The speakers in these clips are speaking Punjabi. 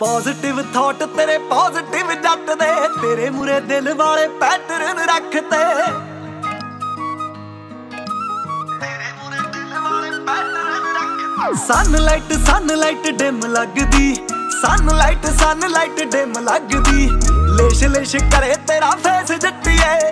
ਪੋਜ਼ਿਟਿਵ ਥਾਟ ਤੇਰੇ ਪੋਜ਼ਿਟਿਵ ਜੱਟ ਦੇ, ਤੇਰੇ ਮੂਰੇ ਦਿਲ ਵਾਲੇ ਪੈਟਰਨ ਰੱਖਤੇ। ਸਨਲਾਈਟ ਡਿਮ ਲੱਗਦੀ, ਸਨਲਾਈਟ ਡਿਮ ਲੱਗਦੀ। ਲੇਸ਼ ਲੇਸ਼ ਕਰੇ ਤੇਰਾ ਫੇਸ ਜੱਟੀਏ,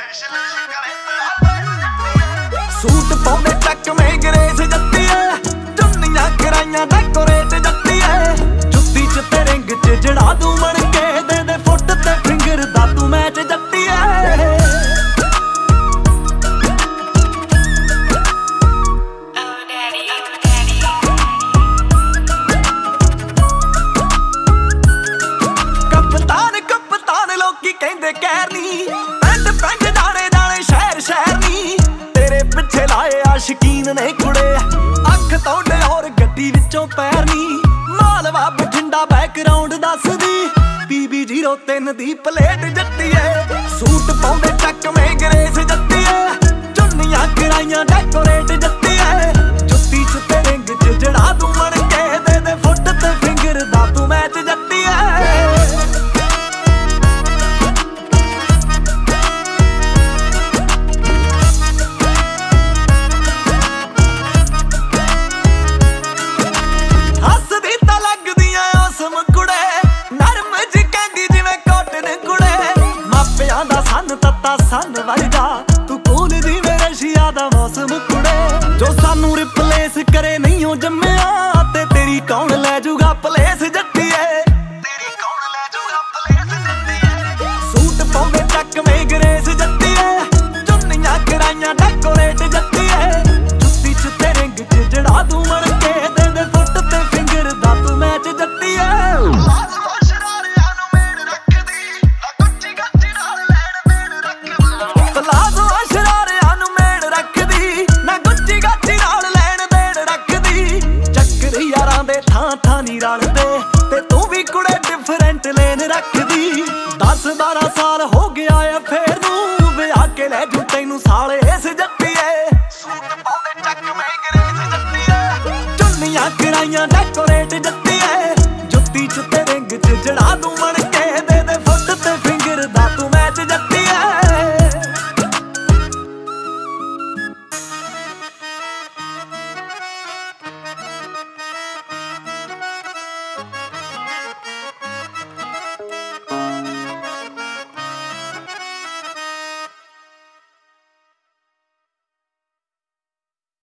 ਸੂਟ ਪਾਉਂਦੇ ਚੱਕਵੇਂ ਗਰੇਸ ਜੱਟੀਏ। ਚੁੰਨੀਆਂ ਕਰਾਈਆਂ ਡੈਕੋਰੇਟ ਜੱਟੀਏ, ਜੁੱਤੀ ਚ ਤੇ ਰਿੰਗ ਚ ਜੜਾ ਦੂੰ ਬਣ ਕੇ। ਦੇ ਫੁੱਟ ਤੇ ਫਿੰਗਰ ਦਾ ਤੂੰ ਮੈਚ ਜੱਟੀਏ। ਕਪਤਾਨ ਲੋਕੀ ਕਹਿੰਦੇ ਕਹਿਰ ਨੀ, ਪਿੰਡ ਦਾਣੇ ਸ਼ਹਿਰ ਨੀ। ਤੇਰੇ ਪਿੱਛੇ ਲਾਏ ਆਸ਼ਕੀਨ ਨੇ ਕੁੜੇ, ਅੱਖ ਤੋਂ ਡਿਓਰ ਗੱਡੀ ਵਿੱਚੋਂ ਪੈਰ ਨੀ। ਮਾਲਵਾ ਬਠਿੰਡਾ ਬੈਕਗਰਾਉਂਡ ਦੱਸਦੀ, PB03 ਦੀ ਪਲੇਟ ਜੱਟੀਏ। ਸੂਟ ਪਾਉਂਦੇ ਚੱਕਵੇਂ ਗਰੇਸ ਜੱਟੀਏ, ਚੁੰਨੀਆਂ ਕਰਾਈਆਂ ਡੈਕੋਰੇਟ ਜੱਟੀਏ। ਜੁੱਤੀ ਚ ਤੇ ਰਿੰਗ ਚ ਜੜਾ ਦੂੰ ਬਣ ਕੇ। ਦੇ ਫੁੱਟ ਤੇ ਫਿੰਗਰ ਦਾ ਤੂੰ ਮੈਚ ਜੱਟੀਏ। ਸੰਨ ਵਰਗਾ ਤੂੰ ਕੋਲ ਜਿਵੇਂ ਰਸ਼ੀਆ ਦਾ ਮੌਸਮ ਕੁੜੇ, ਜੋ ਸਾਨੂੰ ਰਿਪਲੇਸ ਕਰੇ ਨਹੀਂ ਉਹ ਜੰਮਿਆ।